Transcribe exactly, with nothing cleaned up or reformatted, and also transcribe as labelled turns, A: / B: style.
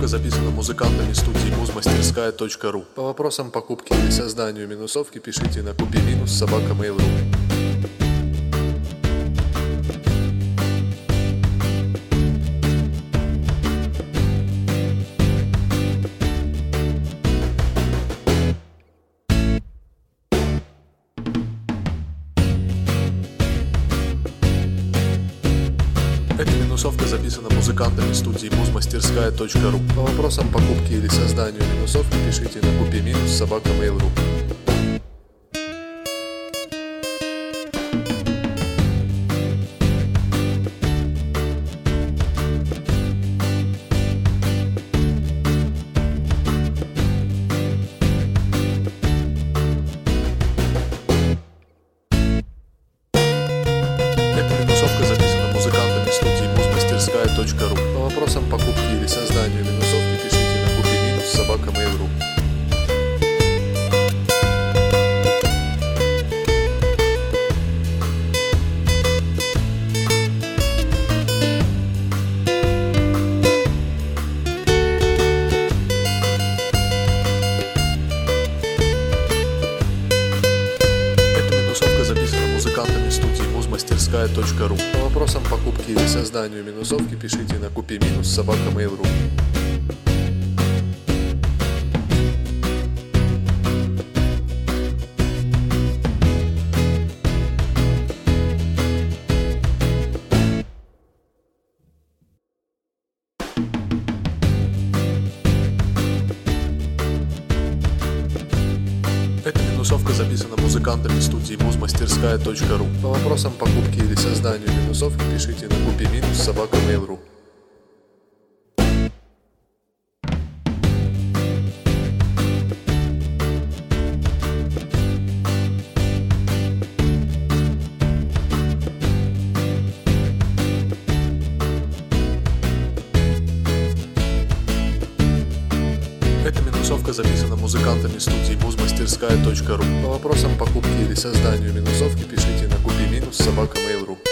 A: записана музыкантами студии музмастерская точка ру. По вопросам покупки или созданию минусовки пишите на купи минус собака мейл точка ру. Эта минусовка записана музыкантами студии музмастерская точка ру. По вопросам покупки или созданию минусовки пишите на купи минус собака мейл точка ру. Точка ру. По вопросам покупки или созданию минусовки пишите на купи минус собака мейл точка ру. Эта минусовка записана музыкантами студии музмастерская точка ру. По вопросам покупки или созданию минусовки пишите на купи минус собака мейл точка ру. Эта минусовка записана музыкантами студии музмастерская точка ру. По вопросам покупки или созданию минусовки пишите на купи минус собака мейл точка ру. Эта минусовка записана музыкантами студии музмастерская точка ру. По вопросам покупки или созданию минусовки пишите на купи минус собака мейл точка ру.